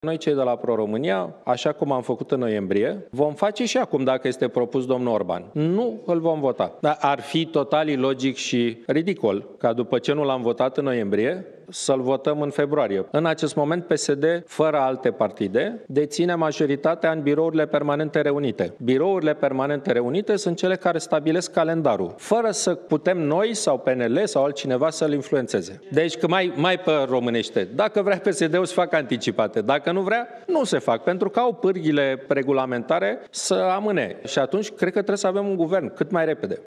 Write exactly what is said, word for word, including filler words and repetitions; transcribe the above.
Noi cei de la Pro-România, așa cum am făcut în noiembrie, vom face și acum dacă este propus domnul Orban. Nu îl vom vota. Dar ar fi total ilogic și ridicol ca după ce nu l-am votat în noiembrie să-l votăm în februarie. În acest moment P S D, fără alte partide, deține majoritatea în birourile permanente reunite. Birourile permanente reunite sunt cele care stabilesc calendarul, fără să putem noi sau P N L sau altcineva să-l influențeze. Deci că mai, mai pe românește, dacă vrea P S D-ul să facă anticipate, dacă nu vrea, nu se fac, pentru că au pârghile regulamentare să amâne. Și atunci cred că trebuie să avem un guvern cât mai repede.